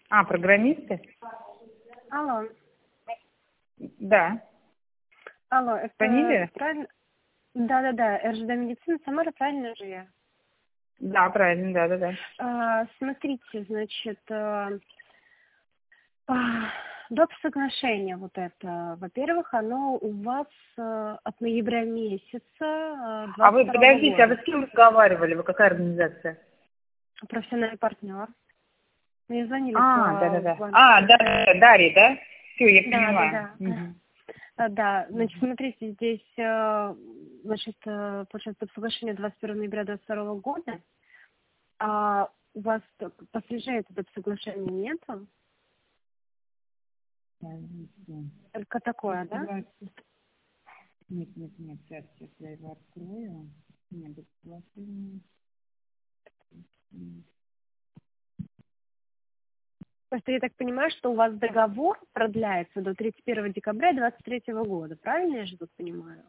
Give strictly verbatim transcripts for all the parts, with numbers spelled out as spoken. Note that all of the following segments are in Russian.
А, программисты? Алло. Да. Алло, это Звонили? правильно? Да-да-да, РЖД медицина, Самара, правильно же я? Да, правильно, да, да, да. А, смотрите, значит, а, а, доп. Соглашение вот это, во-первых, оно у вас а, от ноября месяца а, А двадцать вы, второго подождите, а вы года. с кем разговаривали? Вы какая организация? Профессиональный партнер. Мне звонили А, да, да, по да. банку. А, да, да, Дарья, да? Все, я Да, да, поняла. да. Мгм. А, Да, значит, смотрите, здесь, э, значит, э, получается, соглашение двадцать первого ноября двадцать второго года, а у вас посвежее это соглашение нету? Только такое, да? Нет, нет, нет, сейчас, сейчас я его открою. Нет, это соглашение. Просто я так понимаю, что у вас договор продляется до тридцать первого декабря двадцать третьего года, правильно я же тут понимаю?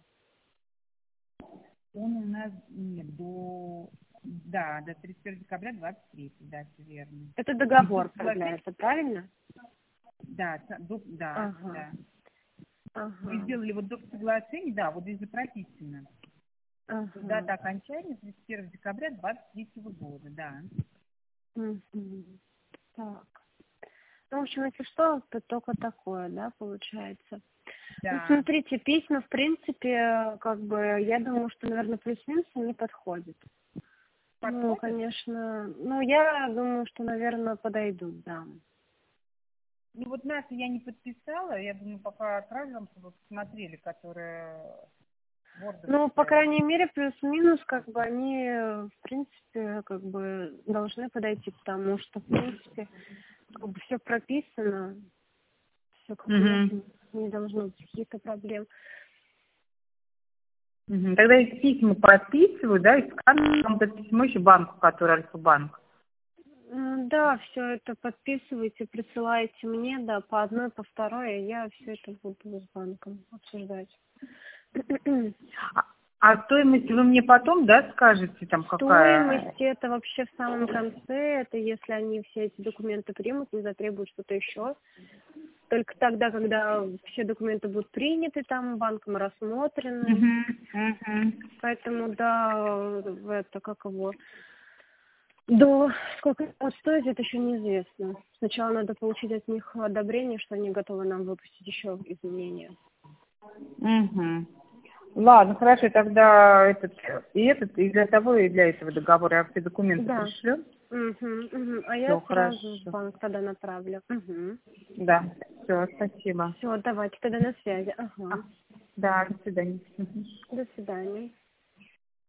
Он у нас, нет, до, да, до тридцать первого декабря двадцать третьего, да, все верно. Это И договор тут соглашение, продляется, правильно? да, со- до- да, Ага, да. Мы ага, сделали вот доп. Соглашение, да, вот здесь же прописано. Что ага. дата окончания тридцать первого декабря двадцать третьего года, да. Мгм. Так. Ну, в общем, если что, то только такое, да, получается. Ну, Да. смотрите, письма, в принципе, как бы, я думаю, что, наверное, плюс-минус не подходит. Ну, Подходит? конечно, ну, я думаю, что, наверное, подойдут, да. Ну вот нас я не подписала, я думаю, пока отправлю вам, чтобы вы посмотрели, которые Ну, по вордовская. крайней мере, плюс-минус, как бы, они, в принципе, как бы, должны подойти, потому что, в принципе, как бы, все прописано, все, как бы, Угу. ясно, не должно быть каких-то проблем. Угу. Тогда эти письма подписываю, да, и скажу вам это письмо еще банку, который Альфа-банк. М, Да, все это подписывайте, присылайте мне, да, по одной, по второй, и я все это буду с банком обсуждать. А, а стоимость вы мне потом, да, скажете, там Стоимость какая? это вообще в самом конце, это если они все эти документы примут, не затребуют что-то еще. Только тогда, когда все документы будут приняты там банком, рассмотрены. Угу. Угу. Поэтому, да, в это, как его, до сколько это будет стоить, это еще неизвестно. Сначала надо получить от них одобрение, что они готовы нам выпустить еще изменения. Угу. Ладно, хорошо, тогда этот и этот, и для того, и для этого договора я все документы Да. пришлю. Угу, угу. А я Все, сразу в хорошо. банк тогда направлю. Угу. Да, все, спасибо. Все, давайте тогда на связи. А, Ага. да, до свидания. Мгм. До свидания.